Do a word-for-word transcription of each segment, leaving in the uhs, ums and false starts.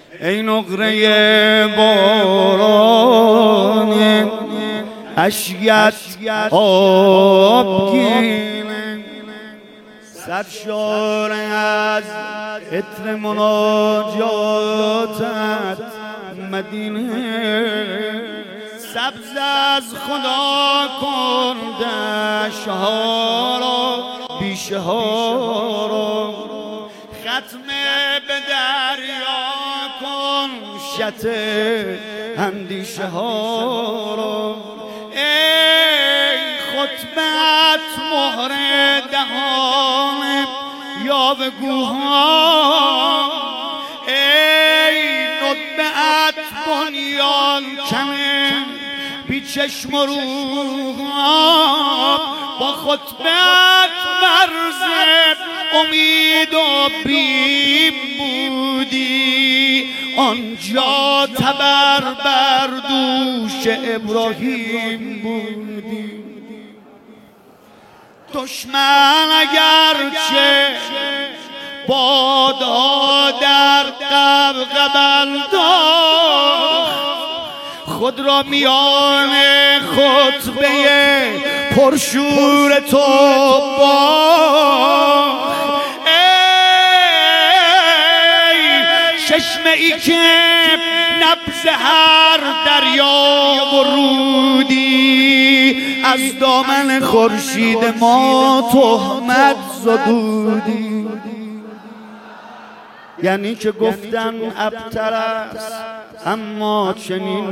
ای نقره باران اشکت آبگینه، سرشار از عطر مناجاتت مدینه، سبز از خدا کن دشت‌ها را بیشه ها را، ختمه به دریا کن شط اندیشه ها را. ای خطبت مهر دهان یاوه‌گوها، ای ندبت بنیان کن بی چشم و روها، با خطبت مرز امید و بیم بودی، آنجا تبر بر دوش ابراهیم بودی. دشمن اگرچه بادها در قبقب انداخت، خود را میان خطبه پرشور تو باخت. ای چشمه ای که نبض هر دریا و رودی، از دامن خورشید ما تهمت زدودی. یعنی که گفتن ابتر است اما چنین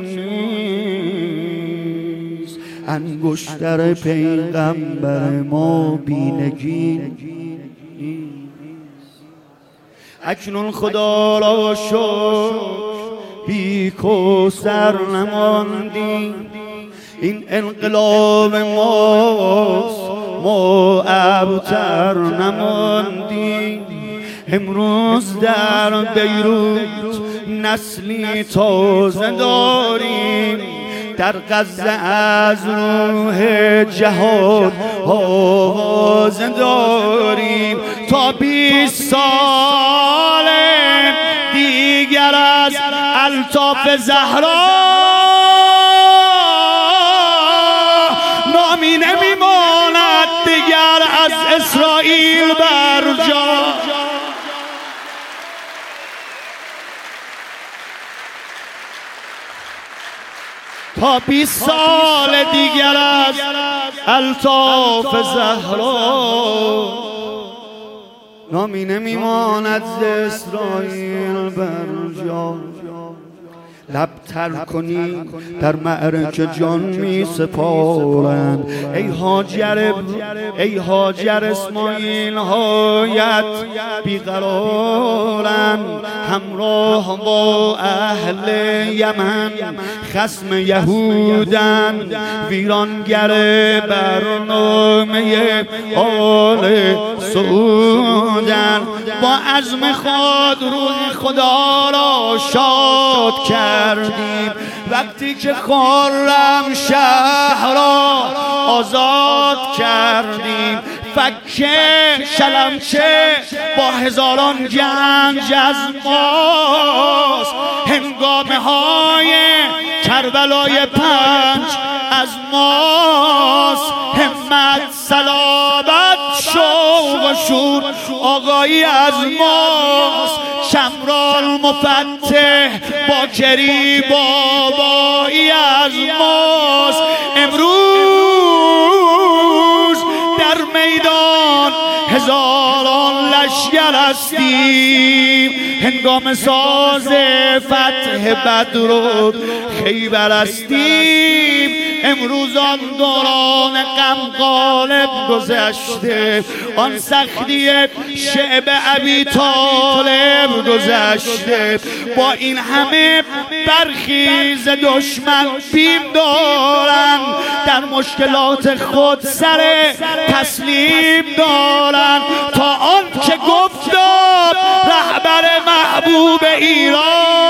نیست، انگشتر پیغمبر ما بینگین نیست. اکنون خدا را شکر بی کوثر نماندیم، این انقلاب ماست ما ابتر نماندیم. امروز در بیروت نسلی تازه داریم، در غزه از روح جهاد آواز داریم. تا بیست سال دیگر از الطاف زهرا نامی نمیماند دیگر از اسرائیل بر جا. تا بیست سال دیگر از الطاف زهرا نامی نمیماند ز اسرائیل بر جا. لب تر کنی در معرکه جان می سپارند، ای هاجر ای هاجر اسماعیل هایت بیقرارند، همراه با اهل یمن خصم یهودند، ویرانگر برنامه آل سعودند. با عزم خود روح خدا را شاد کردیم، وقتی که خرم شهر را آزاد کردیم. فکه شلمچه با هزاران گنج از ماست، هنگامه های کربلای پنج از ماست. همت صلابت شوق و شور آگاهی از ماست، شمرال مفتح باکری بابایی از ماست. امروز در میدان هزاران لشکر هستیم، هنگام ساز فتح بدر و خیبر هستیم. امروز آن دوران غم غالب گذشته، آن سختی شعب ابی طالب گذشته. با این همه برخیز دشمن بیم دارن، در مشکلات خود سر تسلیم دارن. تا آن که گفتاد رهبر محبوب ایران،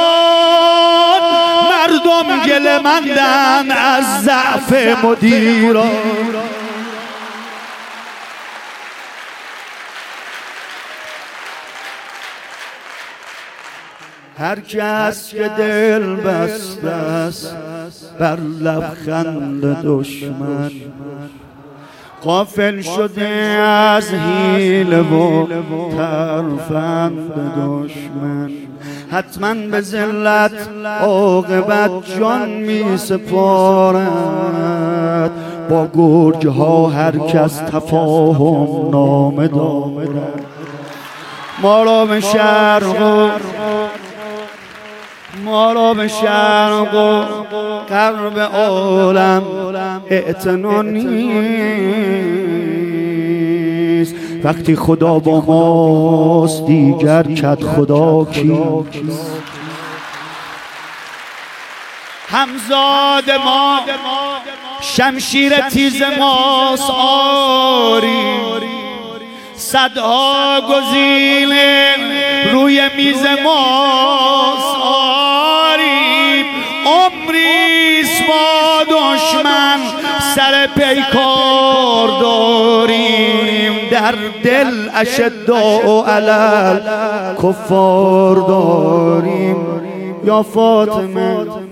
مردم گله مندن از ضعف مدیران. هر کس که دل بسته است بر لبخند دشمن، غافل شده از حیله و ترفند دشمن. حتما به ذلت عاقبت جان می سپارد، با گرگ ها هر کس تفاهم نامه دارد. ما را به شرق و ما را به شرق و غرب عالم اعتنا نیست. وقتی خدا با ماست دیگر کد خدا کیست؟ همزاد ما شمشیر تیز ماست آری، صدها گزینه روی میز ماست آری. عمریست با دشمن سر پیکار داریم، در دل اشداء علل کفار داریم. یا فاطمه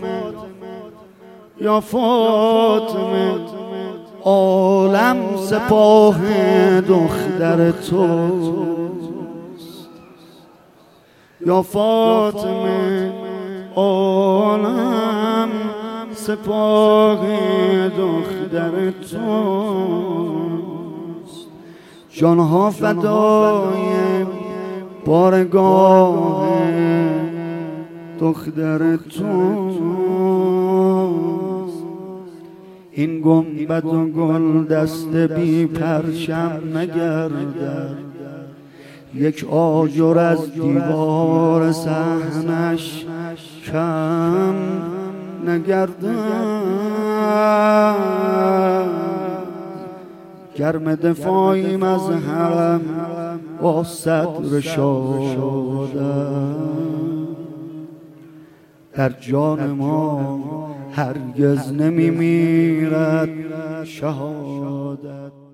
یا فاطمه عالم سپاه دختر توست. یا فاطمه عالم سپاه دختر توست. جانها فدای بارگاه دختر توست. این گنبد و گل دست بی پرچم نگردد، یک آجر از دیوار صحنش کم نگردد. گرم دفاعیم از حرم با صدر شهادت، در جان ما هرگز نمی میرد شهادت.